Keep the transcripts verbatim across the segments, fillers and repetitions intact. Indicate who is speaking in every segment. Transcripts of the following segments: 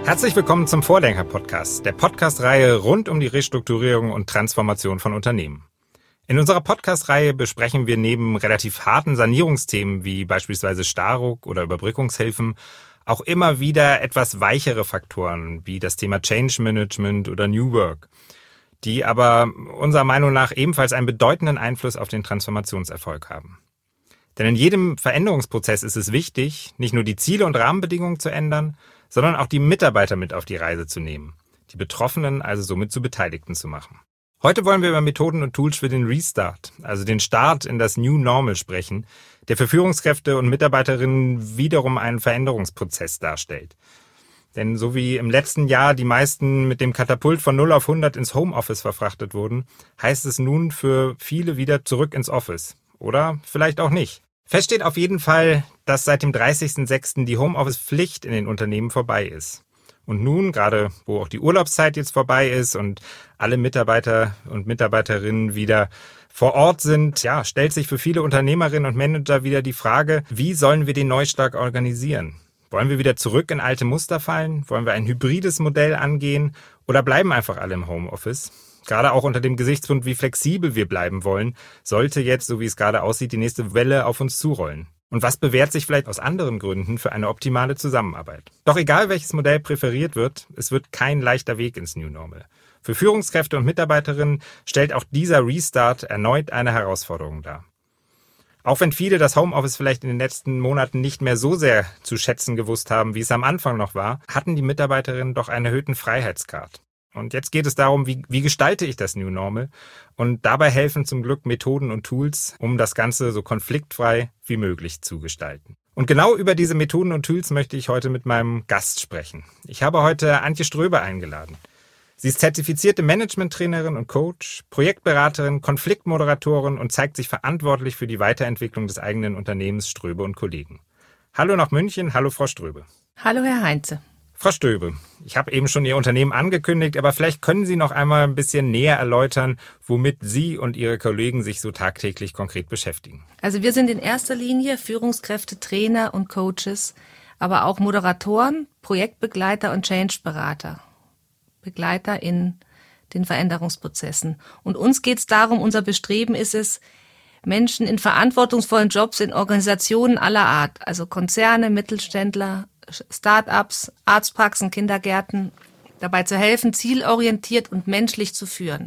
Speaker 1: Herzlich willkommen zum Vordenker-Podcast, der Podcast-Reihe rund um die Restrukturierung und Transformation von Unternehmen. In unserer Podcast-Reihe besprechen wir neben relativ harten Sanierungsthemen wie beispielsweise Starruck oder Überbrückungshilfen auch immer wieder etwas weichere Faktoren wie das Thema Change Management oder New Work, die aber unserer Meinung nach ebenfalls einen bedeutenden Einfluss auf den Transformationserfolg haben. Denn in jedem Veränderungsprozess ist es wichtig, nicht nur die Ziele und Rahmenbedingungen zu ändern, sondern auch die Mitarbeiter mit auf die Reise zu nehmen, die Betroffenen also somit zu Beteiligten zu machen. Heute wollen wir über Methoden und Tools für den Restart, also den Start in das New Normal sprechen, der für Führungskräfte und Mitarbeiterinnen wiederum einen Veränderungsprozess darstellt. Denn so wie im letzten Jahr die meisten mit dem Katapult von null auf hundert ins Homeoffice verfrachtet wurden, heißt es nun für viele wieder zurück ins Office. Oder vielleicht auch nicht. Fest steht auf jeden Fall, dass seit dem dreißigsten sechsten die Homeoffice-Pflicht in den Unternehmen vorbei ist. Und nun, gerade wo auch die Urlaubszeit jetzt vorbei ist und alle Mitarbeiter und Mitarbeiterinnen wieder vor Ort sind, ja, stellt sich für viele Unternehmerinnen und Manager wieder die Frage, wie sollen wir den Neustart organisieren? Wollen wir wieder zurück in alte Muster fallen? Wollen wir ein hybrides Modell angehen? Oder bleiben einfach alle im Homeoffice? Gerade auch unter dem Gesichtspunkt, wie flexibel wir bleiben wollen, sollte jetzt, so wie es gerade aussieht, die nächste Welle auf uns zurollen. Und was bewährt sich vielleicht aus anderen Gründen für eine optimale Zusammenarbeit? Doch egal, welches Modell präferiert wird, es wird kein leichter Weg ins New Normal. Für Führungskräfte und Mitarbeiterinnen stellt auch dieser Restart erneut eine Herausforderung dar. Auch wenn viele das Homeoffice vielleicht in den letzten Monaten nicht mehr so sehr zu schätzen gewusst haben, wie es am Anfang noch war, hatten die Mitarbeiterinnen doch einen erhöhten Freiheitsgrad. Und jetzt geht es darum, wie, wie gestalte ich das New Normal? Und dabei helfen zum Glück Methoden und Tools, um das Ganze so konfliktfrei wie möglich zu gestalten. Und genau über diese Methoden und Tools möchte ich heute mit meinem Gast sprechen. Ich habe heute Antje Ströbe eingeladen. Sie ist zertifizierte Management-Trainerin und Coach, Projektberaterin, Konfliktmoderatorin und zeigt sich verantwortlich für die Weiterentwicklung des eigenen Unternehmens Ströbe und Kollegen. Hallo nach München, hallo Frau Ströbe.
Speaker 2: Hallo Herr Heinze.
Speaker 1: Frau Ströbe, ich habe eben schon Ihr Unternehmen angekündigt, aber vielleicht können Sie noch einmal ein bisschen näher erläutern, womit Sie und Ihre Kollegen sich so tagtäglich konkret beschäftigen.
Speaker 2: Also wir sind in erster Linie Führungskräfte, Trainer und Coaches, aber auch Moderatoren, Projektbegleiter und Change-Berater, Begleiter in den Veränderungsprozessen. Und uns geht es darum, unser Bestreben ist es, Menschen in verantwortungsvollen Jobs in Organisationen aller Art, also Konzerne, Mittelständler, Start-ups, Arztpraxen, Kindergärten, dabei zu helfen, zielorientiert und menschlich zu führen.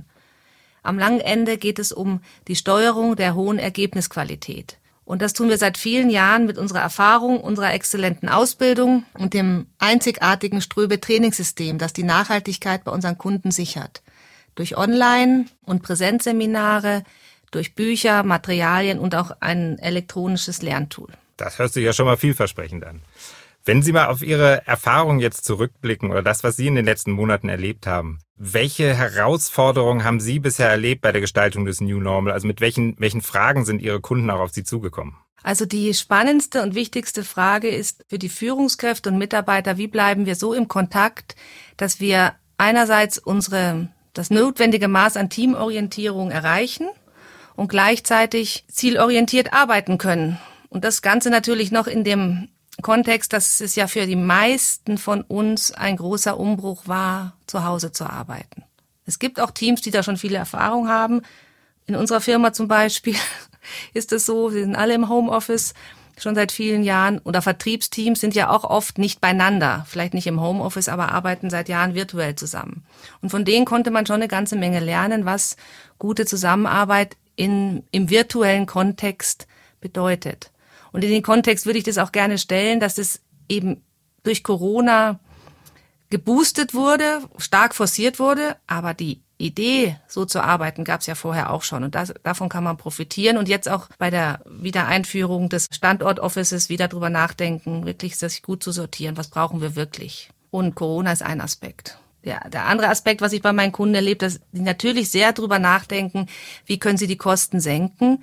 Speaker 2: Am langen Ende geht es um die Steuerung der hohen Ergebnisqualität. Und das tun wir seit vielen Jahren mit unserer Erfahrung, unserer exzellenten Ausbildung und dem einzigartigen Ströbe-Trainingssystem, das die Nachhaltigkeit bei unseren Kunden sichert. Durch Online- und Präsenzseminare, durch Bücher, Materialien und auch ein elektronisches Lerntool.
Speaker 1: Das hört sich ja schon mal vielversprechend an. Wenn Sie mal auf Ihre Erfahrung jetzt zurückblicken oder das, was Sie in den letzten Monaten erlebt haben, welche Herausforderungen haben Sie bisher erlebt bei der Gestaltung des New Normal? Also mit welchen, welchen Fragen sind Ihre Kunden auch auf Sie zugekommen?
Speaker 2: Also die spannendste und wichtigste Frage ist für die Führungskräfte und Mitarbeiter, wie bleiben wir so im Kontakt, dass wir einerseits unsere, das notwendige Maß an Teamorientierung erreichen und gleichzeitig zielorientiert arbeiten können. Und das Ganze natürlich noch in dem Kontext, dass es ja für die meisten von uns ein großer Umbruch war, zu Hause zu arbeiten. Es gibt auch Teams, die da schon viele Erfahrung haben. In unserer Firma zum Beispiel ist es so, wir sind alle im Homeoffice schon seit vielen Jahren. Oder Vertriebsteams sind ja auch oft nicht beieinander, vielleicht nicht im Homeoffice, aber arbeiten seit Jahren virtuell zusammen. Und von denen konnte man schon eine ganze Menge lernen, was gute Zusammenarbeit in, im virtuellen Kontext bedeutet. Und in den Kontext würde ich das auch gerne stellen, dass es eben durch Corona geboostet wurde, stark forciert wurde, aber die Idee, so zu arbeiten, gab es ja vorher auch schon und das, davon kann man profitieren und jetzt auch bei der Wiedereinführung des Standort-Offices wieder drüber nachdenken, wirklich das gut zu sortieren, was brauchen wir wirklich. Und Corona ist ein Aspekt. Der, der andere Aspekt, was ich bei meinen Kunden erlebe, dass die natürlich sehr drüber nachdenken, wie können sie die Kosten senken.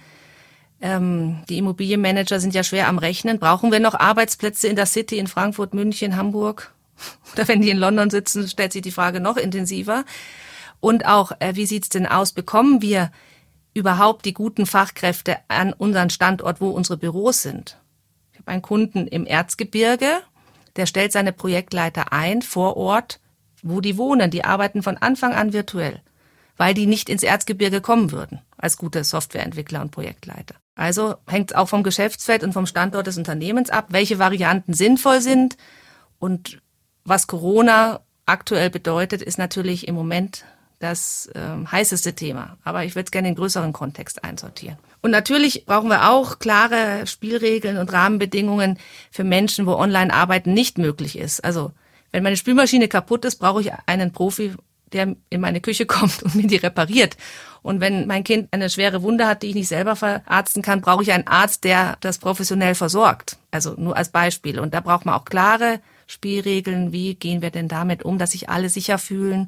Speaker 2: Ähm, die Immobilienmanager sind ja schwer am Rechnen. Brauchen wir noch Arbeitsplätze in der City in Frankfurt, München, Hamburg? Oder wenn die in London sitzen, stellt sich die Frage noch intensiver. Und auch, äh, wie sieht's denn aus? Bekommen wir überhaupt die guten Fachkräfte an unseren Standort, wo unsere Büros sind? Ich habe einen Kunden im Erzgebirge, der stellt seine Projektleiter ein vor Ort, wo die wohnen. Die arbeiten von Anfang an virtuell, weil die nicht ins Erzgebirge kommen würden als gute Softwareentwickler und Projektleiter. Also hängt es auch vom Geschäftsfeld und vom Standort des Unternehmens ab, welche Varianten sinnvoll sind. Und was Corona aktuell bedeutet, ist natürlich im Moment das ähm, heißeste Thema. Aber ich würde es gerne in den größeren Kontext einsortieren. Und natürlich brauchen wir auch klare Spielregeln und Rahmenbedingungen für Menschen, wo Online-Arbeiten nicht möglich ist. Also wenn meine Spülmaschine kaputt ist, brauche ich einen Profi, der in meine Küche kommt und mir die repariert. Und wenn mein Kind eine schwere Wunde hat, die ich nicht selber verarzten kann, brauche ich einen Arzt, der das professionell versorgt. Also nur als Beispiel. Und da braucht man auch klare Spielregeln. Wie gehen wir denn damit um, dass sich alle sicher fühlen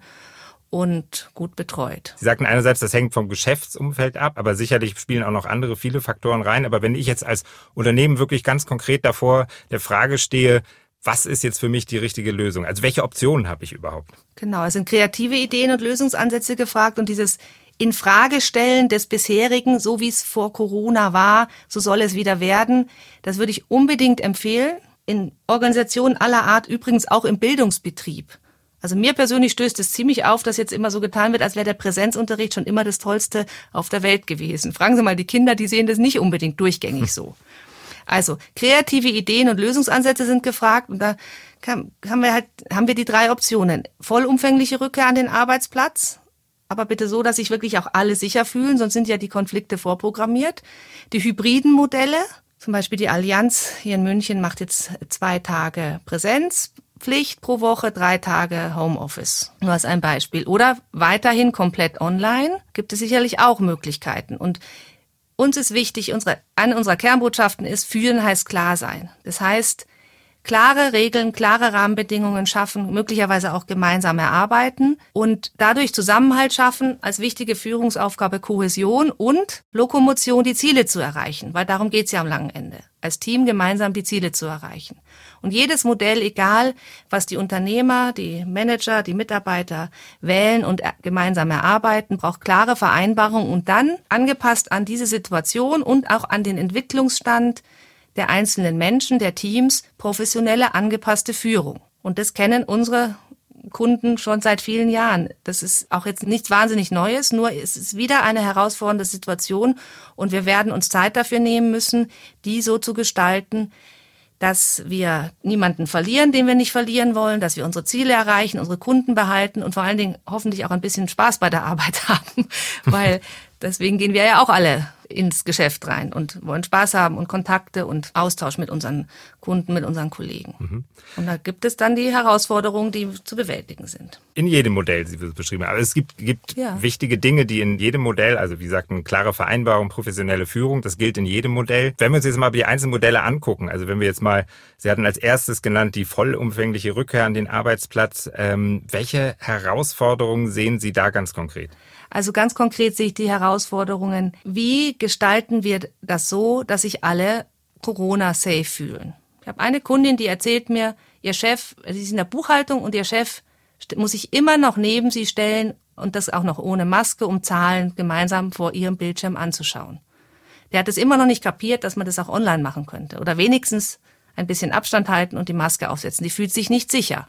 Speaker 2: und gut betreut?
Speaker 1: Sie sagten einerseits, das hängt vom Geschäftsumfeld ab, aber sicherlich spielen auch noch andere viele Faktoren rein. Aber wenn ich jetzt als Unternehmen wirklich ganz konkret davor der Frage stehe, was ist jetzt für mich die richtige Lösung? Also welche Optionen habe ich überhaupt?
Speaker 2: Genau, es sind kreative Ideen und Lösungsansätze gefragt und dieses Infragestellen des bisherigen, so wie es vor Corona war, so soll es wieder werden, das würde ich unbedingt empfehlen. In Organisationen aller Art, übrigens auch im Bildungsbetrieb. Also mir persönlich stößt es ziemlich auf, dass jetzt immer so getan wird, als wäre der Präsenzunterricht schon immer das Tollste auf der Welt gewesen. Fragen Sie mal die Kinder, die sehen das nicht unbedingt durchgängig so. Also kreative Ideen und Lösungsansätze sind gefragt und da kann, haben wir halt haben wir die drei Optionen: vollumfängliche Rückkehr an den Arbeitsplatz, aber bitte so, dass sich wirklich auch alle sicher fühlen, sonst sind ja die Konflikte vorprogrammiert. Die hybriden Modelle, zum Beispiel die Allianz hier in München macht jetzt zwei Tage Präsenzpflicht pro Woche, drei Tage Homeoffice. Nur als ein Beispiel. Oder weiterhin komplett online gibt es sicherlich auch Möglichkeiten. Und uns ist wichtig, unsere, eine unserer Kernbotschaften ist, führen heißt klar sein. Das heißt, klare Regeln, klare Rahmenbedingungen schaffen, möglicherweise auch gemeinsam erarbeiten und dadurch Zusammenhalt schaffen, als wichtige Führungsaufgabe Kohäsion und Lokomotion, die Ziele zu erreichen, weil darum geht's ja am langen Ende, als Team gemeinsam die Ziele zu erreichen. Und jedes Modell, egal was die Unternehmer, die Manager, die Mitarbeiter wählen und gemeinsam erarbeiten, braucht klare Vereinbarungen und dann angepasst an diese Situation und auch an den Entwicklungsstand der einzelnen Menschen, der Teams, professionelle, angepasste Führung. Und das kennen unsere Kunden schon seit vielen Jahren. Das ist auch jetzt nichts wahnsinnig Neues, nur es ist wieder eine herausfordernde Situation und wir werden uns Zeit dafür nehmen müssen, die so zu gestalten, dass wir niemanden verlieren, den wir nicht verlieren wollen, dass wir unsere Ziele erreichen, unsere Kunden behalten und vor allen Dingen hoffentlich auch ein bisschen Spaß bei der Arbeit haben, weil deswegen gehen wir ja auch alle ins Geschäft rein und wollen Spaß haben und Kontakte und Austausch mit unseren Kunden, mit unseren Kollegen. Mhm. Und da gibt es dann die Herausforderungen, die zu bewältigen sind.
Speaker 1: In jedem Modell, Sie es beschrieben haben. Aber es gibt, gibt ja. wichtige Dinge, die in jedem Modell, also wie gesagt, eine klare Vereinbarung, professionelle Führung, das gilt in jedem Modell. Wenn wir uns jetzt mal die einzelnen Modelle angucken, also wenn wir jetzt mal, Sie hatten als erstes genannt, die vollumfängliche Rückkehr an den Arbeitsplatz. Ähm, welche Herausforderungen sehen Sie da ganz konkret?
Speaker 2: Also ganz konkret sehe ich die Herausforderungen, wie gestalten wir das so, dass sich alle Corona-safe fühlen. Ich habe eine Kundin, die erzählt mir, ihr Chef, sie ist in der Buchhaltung und ihr Chef muss sich immer noch neben sie stellen und das auch noch ohne Maske, um Zahlen gemeinsam vor ihrem Bildschirm anzuschauen. Der hat es immer noch nicht kapiert, dass man das auch online machen könnte oder wenigstens ein bisschen Abstand halten und die Maske aufsetzen. Die fühlt sich nicht sicher.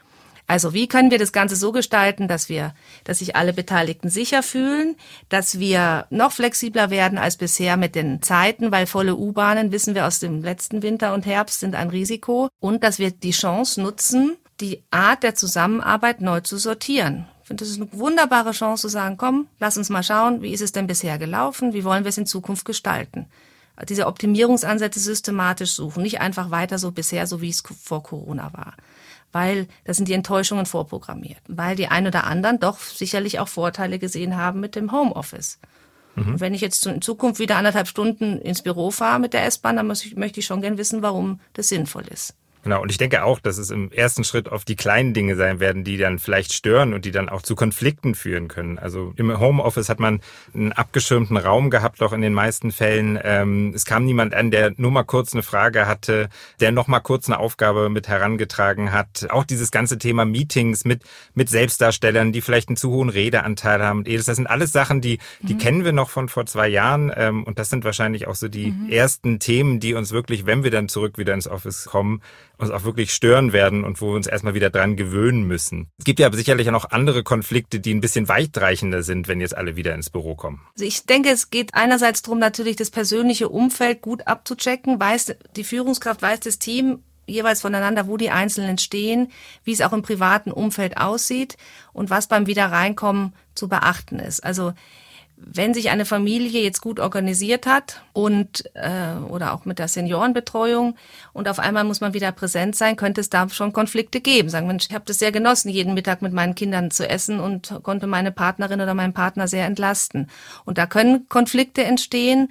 Speaker 2: Also wie können wir das Ganze so gestalten, dass wir, dass sich alle Beteiligten sicher fühlen, dass wir noch flexibler werden als bisher mit den Zeiten, weil volle U-Bahnen, wissen wir aus dem letzten Winter und Herbst, sind ein Risiko und dass wir die Chance nutzen, die Art der Zusammenarbeit neu zu sortieren. Ich finde, das ist eine wunderbare Chance zu sagen, komm, lass uns mal schauen, wie ist es denn bisher gelaufen, wie wollen wir es in Zukunft gestalten. Diese Optimierungsansätze systematisch suchen, nicht einfach weiter so bisher, so wie es vor Corona war. Weil das sind die Enttäuschungen vorprogrammiert. Weil die ein oder anderen doch sicherlich auch Vorteile gesehen haben mit dem Homeoffice. Mhm. Und wenn ich jetzt in Zukunft wieder anderthalb Stunden ins Büro fahre mit der S-Bahn, dann muss ich, möchte ich schon gern wissen, warum das sinnvoll ist.
Speaker 1: Genau, und ich denke auch, dass es im ersten Schritt oft die kleinen Dinge sein werden, die dann vielleicht stören und die dann auch zu Konflikten führen können. Also im Homeoffice hat man einen abgeschirmten Raum gehabt, auch in den meisten Fällen. Ähm, es kam niemand an, der nur mal kurz eine Frage hatte, der noch mal kurz eine Aufgabe mit herangetragen hat. Auch dieses ganze Thema Meetings mit mit Selbstdarstellern, die vielleicht einen zu hohen Redeanteil haben. Das sind alles Sachen, die die mhm. kennen wir noch von vor zwei Jahren. Ähm, und das sind wahrscheinlich auch so die mhm. ersten Themen, die uns wirklich, wenn wir dann zurück wieder ins Office kommen, uns auch wirklich stören werden und wo wir uns erstmal wieder dran gewöhnen müssen. Es gibt ja aber sicherlich auch noch andere Konflikte, die ein bisschen weitreichender sind, wenn jetzt alle wieder ins Büro kommen.
Speaker 2: Also ich denke, es geht einerseits darum, natürlich das persönliche Umfeld gut abzuchecken. Weiß die Führungskraft, weiß das Team jeweils voneinander, wo die Einzelnen stehen, wie es auch im privaten Umfeld aussieht und was beim Wiederreinkommen zu beachten ist. Also wenn sich eine Familie jetzt gut organisiert hat und äh, oder auch mit der Seniorenbetreuung und auf einmal muss man wieder präsent sein, könnte es da schon Konflikte geben. Sagen, Mensch, ich habe das sehr genossen, jeden Mittag mit meinen Kindern zu essen und konnte meine Partnerin oder meinen Partner sehr entlasten. Und da können Konflikte entstehen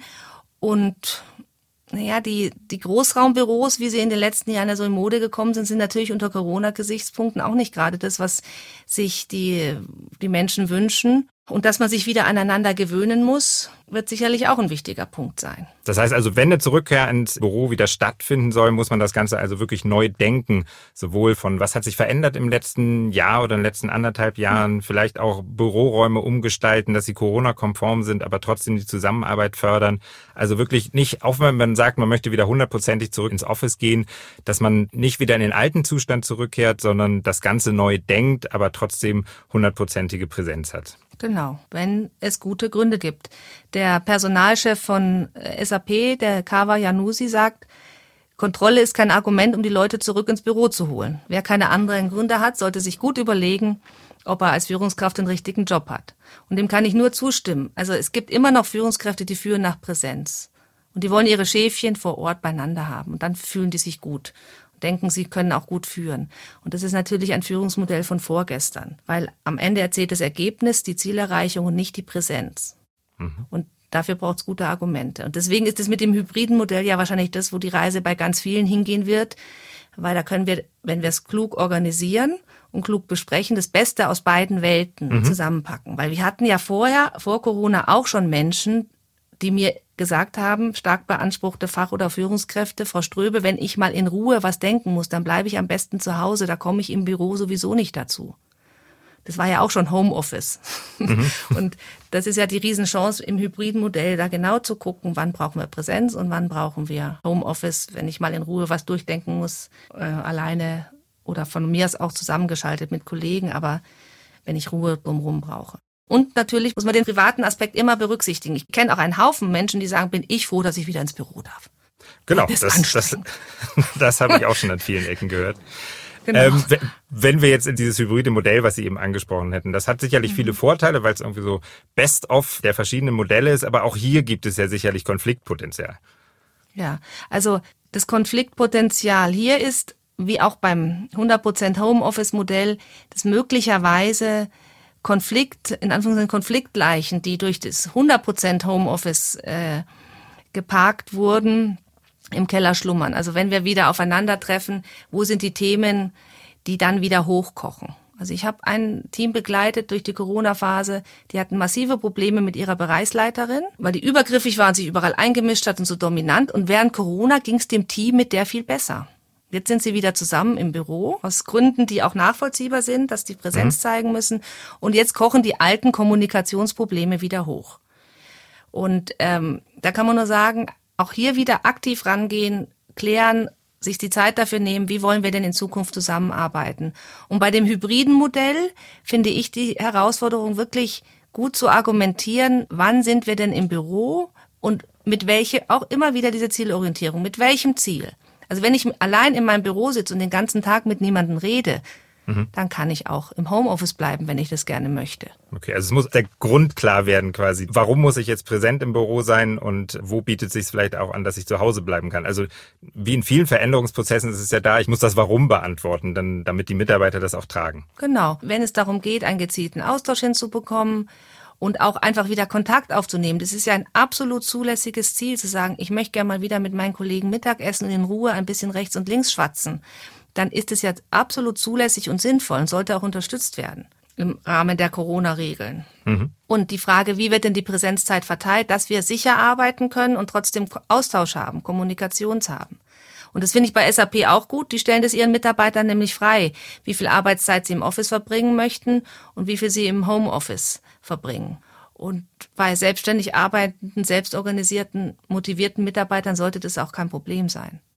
Speaker 2: und naja, die, die Großraumbüros, wie sie in den letzten Jahren ja so in Mode gekommen sind, sind natürlich unter Corona-Gesichtspunkten auch nicht gerade das, was sich die, die Menschen wünschen. Und dass man sich wieder aneinander gewöhnen muss, wird sicherlich auch ein wichtiger Punkt sein.
Speaker 1: Das heißt also, wenn eine Zurückkehr ins Büro wieder stattfinden soll, muss man das Ganze also wirklich neu denken. Sowohl von, was hat sich verändert im letzten Jahr oder in den letzten anderthalb Jahren, vielleicht auch Büroräume umgestalten, dass sie Corona-konform sind, aber trotzdem die Zusammenarbeit fördern. Also wirklich nicht, auch wenn man sagt, man möchte wieder hundertprozentig zurück ins Office gehen, dass man nicht wieder in den alten Zustand zurückkehrt, sondern das Ganze neu denkt, aber trotzdem hundertprozentige Präsenz hat.
Speaker 2: Genau, wenn es gute Gründe gibt. Der Personalchef von S A P, der Kawa Janousi, sagt, Kontrolle ist kein Argument, um die Leute zurück ins Büro zu holen. Wer keine anderen Gründe hat, sollte sich gut überlegen, ob er als Führungskraft den richtigen Job hat. Und dem kann ich nur zustimmen. Also es gibt immer noch Führungskräfte, die führen nach Präsenz. Und die wollen ihre Schäfchen vor Ort beieinander haben. Und dann fühlen die sich gut. Denken, sie können auch gut führen. Und das ist natürlich ein Führungsmodell von vorgestern, weil am Ende erzählt das Ergebnis, die Zielerreichung und nicht die Präsenz. Mhm. Und dafür braucht es gute Argumente. Und deswegen ist es mit dem hybriden Modell ja wahrscheinlich das, wo die Reise bei ganz vielen hingehen wird, weil da können wir, wenn wir es klug organisieren und klug besprechen, das Beste aus beiden Welten mhm. zusammenpacken. Weil wir hatten ja vorher, vor Corona auch schon Menschen, die mir gesagt haben, stark beanspruchte Fach- oder Führungskräfte, Frau Ströbe, wenn ich mal in Ruhe was denken muss, dann bleibe ich am besten zu Hause, da komme ich im Büro sowieso nicht dazu. Das war ja auch schon Homeoffice. Mhm. Und das ist ja die Riesenchance im hybriden Modell, da genau zu gucken, wann brauchen wir Präsenz und wann brauchen wir Homeoffice, wenn ich mal in Ruhe was durchdenken muss, äh, alleine oder von mir aus auch zusammengeschaltet mit Kollegen, aber wenn ich Ruhe drumherum brauche. Und natürlich muss man den privaten Aspekt immer berücksichtigen. Ich kenne auch einen Haufen Menschen, die sagen, bin ich froh, dass ich wieder ins Büro darf.
Speaker 1: Genau, das, das, das, das habe ich auch schon an vielen Ecken gehört.
Speaker 2: Genau.
Speaker 1: Ähm, wenn wir jetzt in dieses hybride Modell, was Sie eben angesprochen hätten, das hat sicherlich mhm. viele Vorteile, weil es irgendwie so Best-of der verschiedenen Modelle ist, aber auch hier gibt es ja sicherlich Konfliktpotenzial.
Speaker 2: Ja, also das Konfliktpotenzial hier ist, wie auch beim hundert Prozent Homeoffice-Modell, das möglicherweise Konflikt, in Anführungszeichen Konfliktleichen, die durch das hundert Prozent Homeoffice äh, geparkt wurden, im Keller schlummern. Also wenn wir wieder aufeinandertreffen, wo sind die Themen, die dann wieder hochkochen? Also ich habe ein Team begleitet durch die Corona-Phase, die hatten massive Probleme mit ihrer Bereichsleiterin, weil die übergriffig war und sich überall eingemischt hat und so dominant. Und während Corona ging es dem Team mit der viel besser. Jetzt sind sie wieder zusammen im Büro, aus Gründen, die auch nachvollziehbar sind, dass die Präsenz mhm. zeigen müssen. Und jetzt kochen die alten Kommunikationsprobleme wieder hoch. Und ähm, da kann man nur sagen, auch hier wieder aktiv rangehen, klären, sich die Zeit dafür nehmen, wie wollen wir denn in Zukunft zusammenarbeiten. Und bei dem hybriden Modell finde ich die Herausforderung wirklich gut zu argumentieren, wann sind wir denn im Büro und mit welche, auch immer wieder diese Zielorientierung, mit welchem Ziel. Also wenn ich allein in meinem Büro sitze und den ganzen Tag mit niemandem rede, mhm. dann kann ich auch im Homeoffice bleiben, wenn ich das gerne möchte.
Speaker 1: Okay, also es muss der Grund klar werden quasi. Warum muss ich jetzt präsent im Büro sein und wo bietet es sich vielleicht auch an, dass ich zu Hause bleiben kann? Also wie in vielen Veränderungsprozessen ist es ja da, ich muss das Warum beantworten, dann, damit die Mitarbeiter das auch tragen.
Speaker 2: Genau, wenn es darum geht, einen gezielten Austausch hinzubekommen, und auch einfach wieder Kontakt aufzunehmen. Das ist ja ein absolut zulässiges Ziel, zu sagen, ich möchte gerne mal wieder mit meinen Kollegen Mittagessen und in Ruhe ein bisschen rechts und links schwatzen. Dann ist es ja absolut zulässig und sinnvoll und sollte auch unterstützt werden im Rahmen der Corona-Regeln. Mhm. Und die Frage, wie wird denn die Präsenzzeit verteilt, dass wir sicher arbeiten können und trotzdem Austausch haben, Kommunikations haben. Und das finde ich bei S A P auch gut. Die stellen das ihren Mitarbeitern nämlich frei, wie viel Arbeitszeit sie im Office verbringen möchten und wie viel sie im Homeoffice verbringen. Und bei selbstständig arbeitenden, selbstorganisierten, motivierten Mitarbeitern sollte das auch kein Problem sein.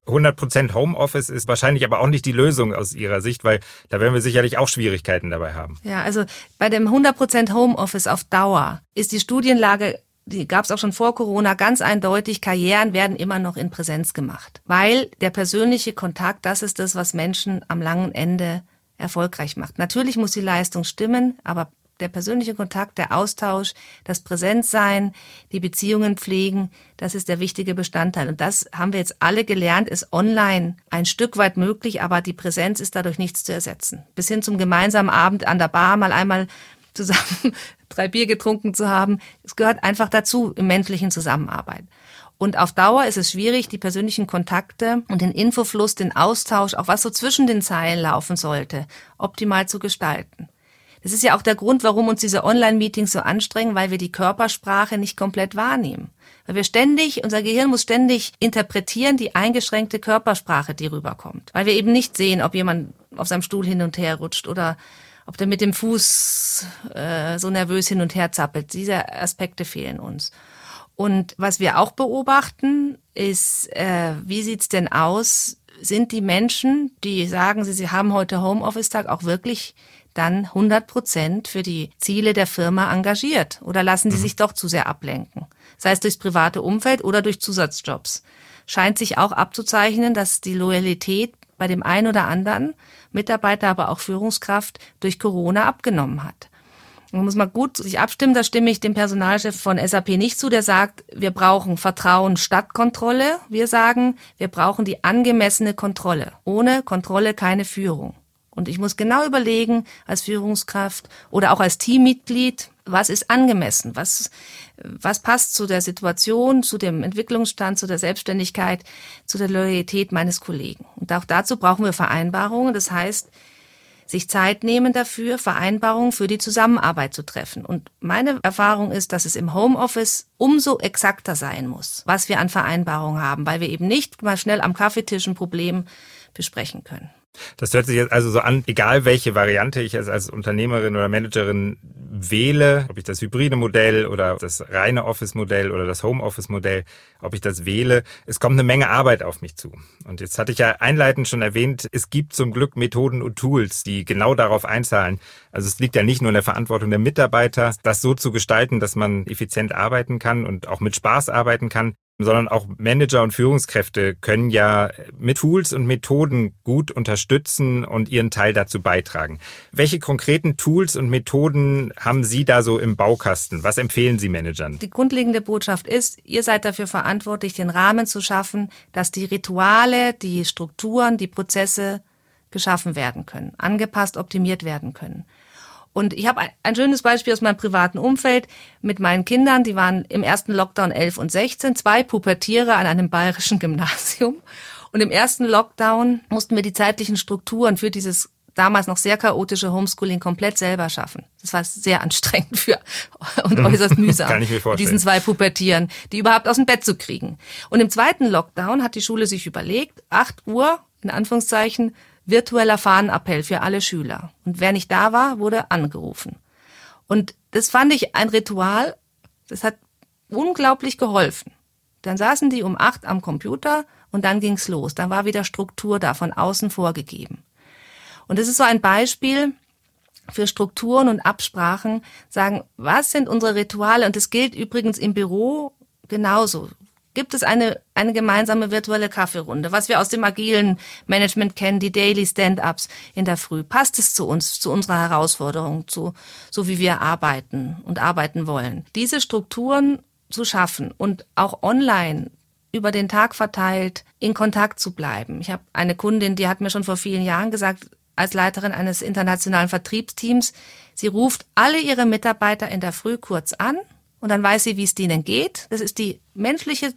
Speaker 1: hundert Prozent Homeoffice ist wahrscheinlich aber auch nicht die Lösung aus Ihrer Sicht, weil da werden wir sicherlich auch Schwierigkeiten dabei haben.
Speaker 2: Ja, also bei dem hundert Prozent Homeoffice auf Dauer ist die Studienlage, die gab es auch schon vor Corona, ganz eindeutig, Karrieren werden immer noch in Präsenz gemacht. Weil der persönliche Kontakt, das ist das, was Menschen am langen Ende erfolgreich macht. Natürlich muss die Leistung stimmen, aber der persönliche Kontakt, der Austausch, das Präsenzsein, die Beziehungen pflegen, das ist der wichtige Bestandteil. Und das haben wir jetzt alle gelernt, ist online ein Stück weit möglich, aber die Präsenz ist dadurch nichts zu ersetzen. Bis hin zum gemeinsamen Abend an der Bar mal einmal zusammen drei Bier getrunken zu haben. Es gehört einfach dazu im menschlichen Zusammenarbeit. Und auf Dauer ist es schwierig, die persönlichen Kontakte und den Infofluss, den Austausch, auch was so zwischen den Zeilen laufen sollte, optimal zu gestalten. Das ist ja auch der Grund, warum uns diese Online-Meetings so anstrengen, weil wir die Körpersprache nicht komplett wahrnehmen. Weil wir ständig, unser Gehirn muss ständig interpretieren die eingeschränkte Körpersprache, die rüberkommt. Weil wir eben nicht sehen, ob jemand auf seinem Stuhl hin und her rutscht oder ob der mit dem Fuß äh, so nervös hin und her zappelt. Diese Aspekte fehlen uns. Und was wir auch beobachten, ist, äh, wie sieht's denn aus? Sind die Menschen, die sagen, sie, sie haben heute Homeoffice-Tag, auch wirklich dann hundert Prozent für die Ziele der Firma engagiert? Oder lassen sie sich doch zu sehr ablenken? Sei es durchs private Umfeld oder durch Zusatzjobs. Scheint sich auch abzuzeichnen, dass die Loyalität bei dem einen oder anderen Mitarbeiter, aber auch Führungskraft durch Corona abgenommen hat. Man muss mal gut sich abstimmen, da stimme ich dem Personalchef von S A P nicht zu, der sagt, wir brauchen Vertrauen statt Kontrolle. Wir sagen, wir brauchen die angemessene Kontrolle. Ohne Kontrolle keine Führung. Und ich muss genau überlegen, als Führungskraft oder auch als Teammitglied, was ist angemessen, was, was passt zu der Situation, zu dem Entwicklungsstand, zu der Selbstständigkeit, zu der Loyalität meines Kollegen. Und auch dazu brauchen wir Vereinbarungen, das heißt, sich Zeit nehmen dafür, Vereinbarungen für die Zusammenarbeit zu treffen. Und meine Erfahrung ist, dass es im Homeoffice umso exakter sein muss, was wir an Vereinbarungen haben, weil wir eben nicht mal schnell am Kaffeetisch ein Problem besprechen können.
Speaker 1: Das hört sich jetzt also so an, egal welche Variante ich als, als Unternehmerin oder Managerin wähle, ob ich das hybride Modell oder das reine Office-Modell oder das Home-Office-Modell, ob ich das wähle, es kommt eine Menge Arbeit auf mich zu. Und jetzt hatte ich ja einleitend schon erwähnt, es gibt zum Glück Methoden und Tools, die genau darauf einzahlen. Also es liegt ja nicht nur in der Verantwortung der Mitarbeiter, das so zu gestalten, dass man effizient arbeiten kann und auch mit Spaß arbeiten kann, sondern auch Manager und Führungskräfte können ja mit Tools und Methoden gut unterstützen und ihren Teil dazu beitragen. Welche konkreten Tools und Methoden haben Sie da so im Baukasten? Was empfehlen Sie Managern?
Speaker 2: Die grundlegende Botschaft ist, ihr seid dafür verantwortlich, den Rahmen zu schaffen, dass die Rituale, die Strukturen, die Prozesse geschaffen werden können, angepasst, optimiert werden können. Und ich habe ein schönes Beispiel aus meinem privaten Umfeld mit meinen Kindern. Die waren im ersten Lockdown elf und sechzehn, zwei Pubertiere an einem bayerischen Gymnasium. Und im ersten Lockdown mussten wir die zeitlichen Strukturen für dieses damals noch sehr chaotische Homeschooling komplett selber schaffen. Das war sehr anstrengend für und äußerst mühsam,
Speaker 1: Kann ich mir vorstellen.
Speaker 2: diesen zwei Pubertieren, die überhaupt aus dem Bett zu kriegen. Und im zweiten Lockdown hat die Schule sich überlegt, acht Uhr, in Anführungszeichen, virtueller Fahnenappell für alle Schüler. Und wer nicht da war, wurde angerufen. Und das fand ich ein Ritual, das hat unglaublich geholfen. Dann saßen die um acht am Computer und dann ging's los. Dann war wieder Struktur da, von außen vorgegeben. Und das ist so ein Beispiel für Strukturen und Absprachen, sagen, was sind unsere Rituale? Und das gilt übrigens im Büro genauso. Gibt es eine eine gemeinsame virtuelle Kaffeerunde, was wir aus dem agilen Management kennen, die Daily Stand-ups in der Früh? Passt es zu uns, zu unserer Herausforderung, zu so wie wir arbeiten und arbeiten wollen? Diese Strukturen zu schaffen und auch online über den Tag verteilt in Kontakt zu bleiben. Ich habe eine Kundin, die hat mir schon vor vielen Jahren gesagt, als Leiterin eines internationalen Vertriebsteams, sie ruft alle ihre Mitarbeiter in der Früh kurz an, und dann weiß sie, wie es denen geht. Das ist die menschliche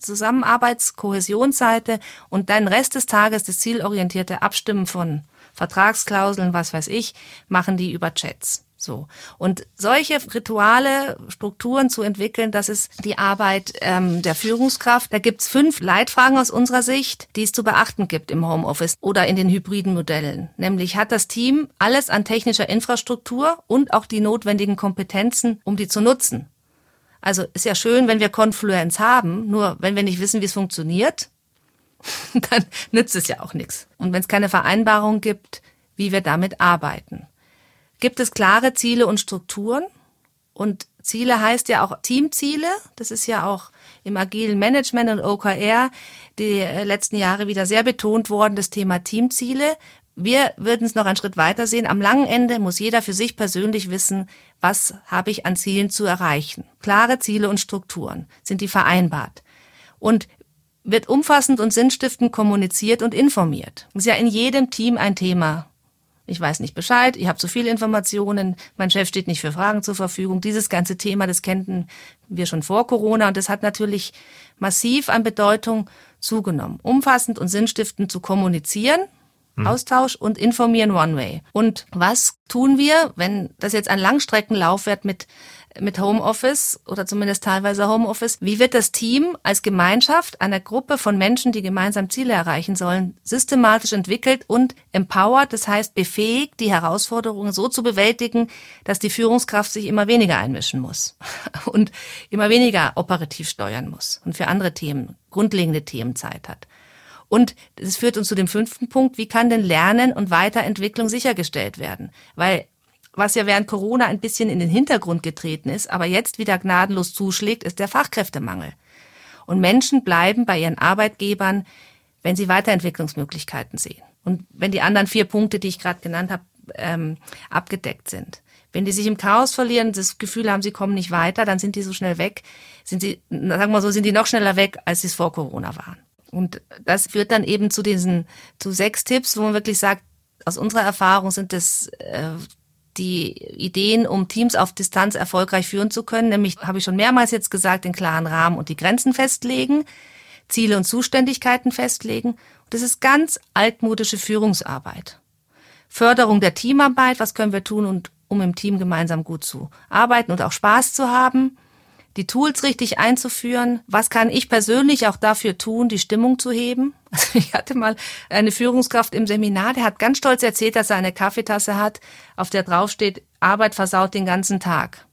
Speaker 2: Zusammenarbeits-Kohäsionsseite und dann Rest des Tages, das zielorientierte Abstimmen von Vertragsklauseln, was weiß ich, machen die über Chats. So. Und solche Rituale, Strukturen zu entwickeln, das ist die Arbeit ähm, der Führungskraft. Da gibt's fünf Leitfragen aus unserer Sicht, die es zu beachten gibt im Homeoffice oder in den hybriden Modellen. Nämlich, hat das Team alles an technischer Infrastruktur und auch die notwendigen Kompetenzen, um die zu nutzen? Also ist ja schön, wenn wir Confluence haben, nur wenn wir nicht wissen, wie es funktioniert, dann nützt es ja auch nichts. Und wenn es keine Vereinbarung gibt, wie wir damit arbeiten. Gibt es klare Ziele und Strukturen? Und Ziele heißt ja auch Teamziele. Das ist ja auch im agilen Management und O K R die letzten Jahre wieder sehr betont worden, das Thema Teamziele. Wir würden es noch einen Schritt weiter sehen. Am langen Ende muss jeder für sich persönlich wissen, was habe ich an Zielen zu erreichen. Klare Ziele und Strukturen, sind die vereinbart? Und wird umfassend und sinnstiftend kommuniziert und informiert. Das ist ja in jedem Team ein Thema. Ich weiß nicht Bescheid, ich habe zu viele Informationen, mein Chef steht nicht für Fragen zur Verfügung. Dieses ganze Thema, das kennten wir schon vor Corona und das hat natürlich massiv an Bedeutung zugenommen. Umfassend und sinnstiftend zu kommunizieren, hm. Austausch und informieren One-Way. Und was tun wir, wenn das jetzt ein Langstreckenlauf wird mit mit Homeoffice oder zumindest teilweise Homeoffice? Wie wird das Team als Gemeinschaft, einer Gruppe von Menschen, die gemeinsam Ziele erreichen sollen, systematisch entwickelt und empowered, das heißt befähigt, die Herausforderungen so zu bewältigen, dass die Führungskraft sich immer weniger einmischen muss und immer weniger operativ steuern muss und für andere Themen, grundlegende Themen Zeit hat. Und das führt uns zu dem fünften Punkt, wie kann denn Lernen und Weiterentwicklung sichergestellt werden? Weil was ja während Corona ein bisschen in den Hintergrund getreten ist, aber jetzt wieder gnadenlos zuschlägt, ist der Fachkräftemangel. Und Menschen bleiben bei ihren Arbeitgebern, wenn sie Weiterentwicklungsmöglichkeiten sehen. Und wenn die anderen vier Punkte, die ich gerade genannt habe, ähm, abgedeckt sind. Wenn die sich im Chaos verlieren, das Gefühl haben, sie kommen nicht weiter, dann sind die so schnell weg, sind sie, sagen wir so, sind die noch schneller weg, als sie es vor Corona waren. Und das führt dann eben zu diesen, zu sechs Tipps, wo man wirklich sagt, aus unserer Erfahrung sind das äh, die Ideen, um Teams auf Distanz erfolgreich führen zu können, nämlich, habe ich schon mehrmals jetzt gesagt, den klaren Rahmen und die Grenzen festlegen, Ziele und Zuständigkeiten festlegen. Und das ist ganz altmodische Führungsarbeit. Förderung der Teamarbeit, was können wir tun, und um im Team gemeinsam gut zu arbeiten und auch Spaß zu haben, die Tools richtig einzuführen. Was kann ich persönlich auch dafür tun, die Stimmung zu heben? Also ich hatte mal eine Führungskraft im Seminar, der hat ganz stolz erzählt, dass er eine Kaffeetasse hat, auf der draufsteht, Arbeit versaut den ganzen Tag.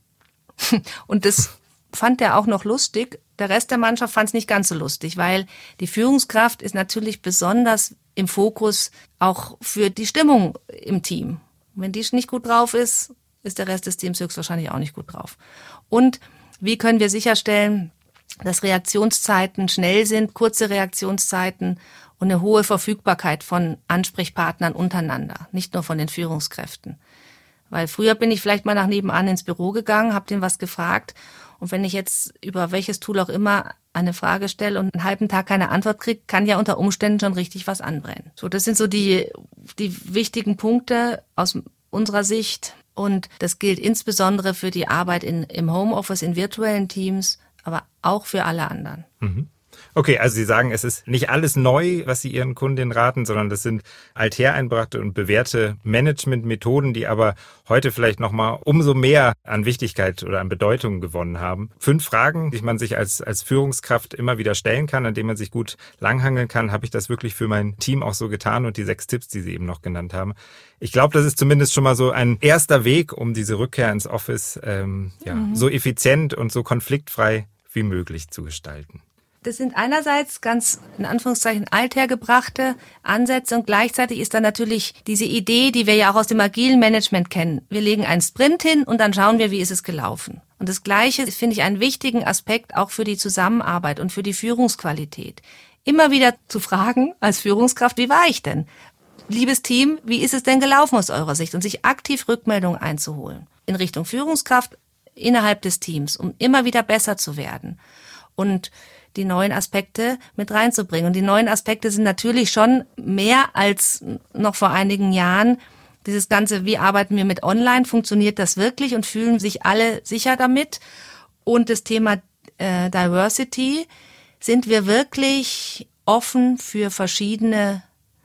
Speaker 2: Und das fand er auch noch lustig. Der Rest der Mannschaft fand es nicht ganz so lustig, weil die Führungskraft ist natürlich besonders im Fokus auch für die Stimmung im Team. Und wenn die nicht gut drauf ist, ist der Rest des Teams höchstwahrscheinlich auch nicht gut drauf. Und wie können wir sicherstellen, dass Reaktionszeiten schnell sind, kurze Reaktionszeiten und eine hohe Verfügbarkeit von Ansprechpartnern untereinander, nicht nur von den Führungskräften. Weil früher bin ich vielleicht mal nach nebenan ins Büro gegangen, habe den was gefragt, und wenn ich jetzt über welches Tool auch immer eine Frage stelle und einen halben Tag keine Antwort kriege, kann ja unter Umständen schon richtig was anbrennen. So, das sind so die die wichtigen Punkte aus unserer Sicht. Und das gilt insbesondere für die Arbeit in, im Homeoffice, in virtuellen Teams, aber auch für alle anderen.
Speaker 1: Mhm. Okay, also Sie sagen, es ist nicht alles neu, was Sie Ihren Kundinnen raten, sondern das sind althereinbrachte und bewährte Managementmethoden, die aber heute vielleicht nochmal umso mehr an Wichtigkeit oder an Bedeutung gewonnen haben. Fünf Fragen, die man sich als, als Führungskraft immer wieder stellen kann, an denen man sich gut langhangeln kann. Habe ich das wirklich für mein Team auch so getan? Und die sechs Tipps, die Sie eben noch genannt haben. Ich glaube, das ist zumindest schon mal so ein erster Weg, um diese Rückkehr ins Office ähm, ja, mhm. so effizient und so konfliktfrei wie möglich zu gestalten.
Speaker 2: Das sind einerseits ganz, in Anführungszeichen, althergebrachte Ansätze, und gleichzeitig ist dann natürlich diese Idee, die wir ja auch aus dem agilen Management kennen. Wir legen einen Sprint hin und dann schauen wir, wie ist es gelaufen. Und das Gleiche finde ich einen wichtigen Aspekt auch für die Zusammenarbeit und für die Führungsqualität. Immer wieder zu fragen als Führungskraft, wie war ich denn? Liebes Team, wie ist es denn gelaufen aus eurer Sicht? Und sich aktiv Rückmeldungen einzuholen in Richtung Führungskraft innerhalb des Teams, um immer wieder besser zu werden. Und die neuen Aspekte mit reinzubringen. Und die neuen Aspekte sind natürlich schon mehr als noch vor einigen Jahren. Dieses Ganze, wie arbeiten wir mit online, funktioniert das wirklich und fühlen sich alle sicher damit? Und das Thema äh, Diversity, sind wir wirklich offen für verschiedene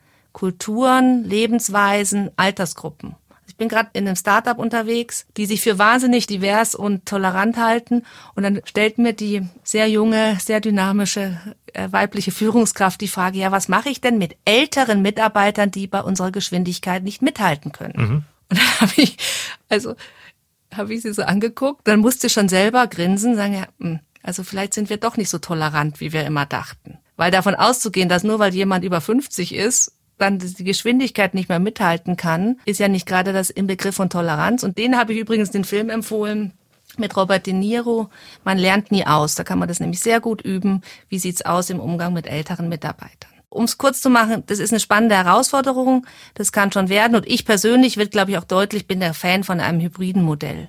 Speaker 2: Kulturen, Lebensweisen, Altersgruppen? Ich bin gerade in einem Startup unterwegs, die sich für wahnsinnig divers und tolerant halten. Und dann stellt mir die sehr junge, sehr dynamische äh, weibliche Führungskraft die Frage, ja, was mache ich denn mit älteren Mitarbeitern, die bei unserer Geschwindigkeit nicht mithalten können? Mhm. Und dann habe ich, also habe ich sie so angeguckt, dann musste ich schon selber grinsen, sagen, ja, mh, also vielleicht sind wir doch nicht so tolerant, wie wir immer dachten. Weil davon auszugehen, dass nur weil jemand über fünfzig ist, dann die Geschwindigkeit nicht mehr mithalten kann, ist ja nicht gerade das Inbegriff von Toleranz. Und den habe ich übrigens den Film empfohlen mit Robert De Niro. Man lernt nie aus. Da kann man das nämlich sehr gut üben. Wie sieht's aus im Umgang mit älteren Mitarbeitern? Um es kurz zu machen, das ist eine spannende Herausforderung. Das kann schon werden. Und ich persönlich wird, glaube ich, auch deutlich, bin der Fan von einem hybriden Modell.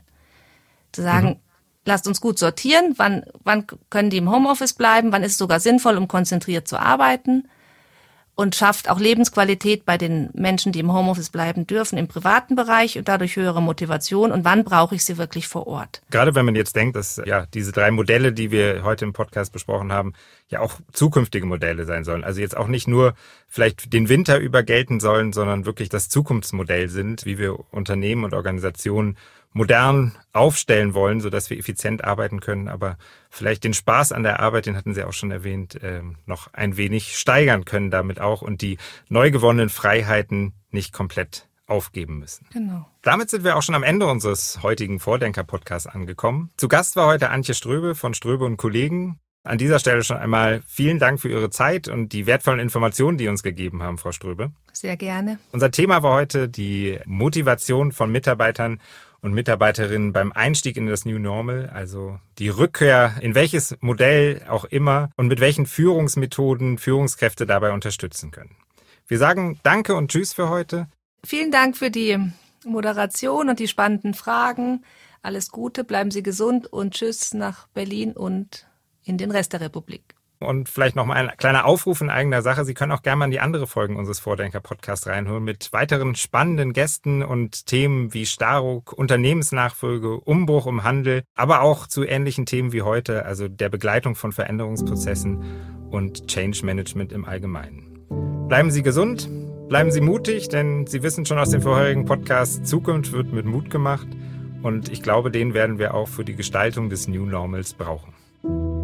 Speaker 2: Zu sagen, mhm. lasst uns gut sortieren. Wann, wann können die im Homeoffice bleiben? Wann ist es sogar sinnvoll, um konzentriert zu arbeiten? Und schafft auch Lebensqualität bei den Menschen, die im Homeoffice bleiben dürfen, im privaten Bereich und dadurch höhere Motivation. Und wann brauche ich sie wirklich vor Ort?
Speaker 1: Gerade wenn man jetzt denkt, dass ja diese drei Modelle, die wir heute im Podcast besprochen haben, ja auch zukünftige Modelle sein sollen. Also jetzt auch nicht nur vielleicht den Winter über gelten sollen, sondern wirklich das Zukunftsmodell sind, wie wir Unternehmen und Organisationen modern aufstellen wollen, sodass wir effizient arbeiten können, aber vielleicht den Spaß an der Arbeit, den hatten Sie auch schon erwähnt, noch ein wenig steigern können damit auch und die neu gewonnenen Freiheiten nicht komplett aufgeben müssen.
Speaker 2: Genau.
Speaker 1: Damit sind wir auch schon am Ende unseres heutigen Vordenker-Podcasts angekommen. Zu Gast war heute Antje Ströbe von Ströbe und Kollegen. An dieser Stelle schon einmal vielen Dank für Ihre Zeit und die wertvollen Informationen, die Sie uns gegeben haben, Frau Ströbe.
Speaker 2: Sehr gerne.
Speaker 1: Unser Thema war heute die Motivation von Mitarbeitern und Mitarbeiterinnen beim Einstieg in das New Normal, also die Rückkehr in welches Modell auch immer und mit welchen Führungsmethoden Führungskräfte dabei unterstützen können. Wir sagen Danke und Tschüss für heute.
Speaker 2: Vielen Dank für die Moderation und die spannenden Fragen. Alles Gute, bleiben Sie gesund und Tschüss nach Berlin und in den Rest der Republik.
Speaker 1: Und vielleicht noch mal ein kleiner Aufruf in eigener Sache. Sie können auch gerne mal in die andere Folgen unseres Vordenker-Podcasts reinhören mit weiteren spannenden Gästen und Themen wie Staruk, Unternehmensnachfolge, Umbruch im Handel, aber auch zu ähnlichen Themen wie heute, also der Begleitung von Veränderungsprozessen und Change Management im Allgemeinen. Bleiben Sie gesund, bleiben Sie mutig, denn Sie wissen schon aus dem vorherigen Podcast, Zukunft wird mit Mut gemacht und ich glaube, den werden wir auch für die Gestaltung des New Normals brauchen.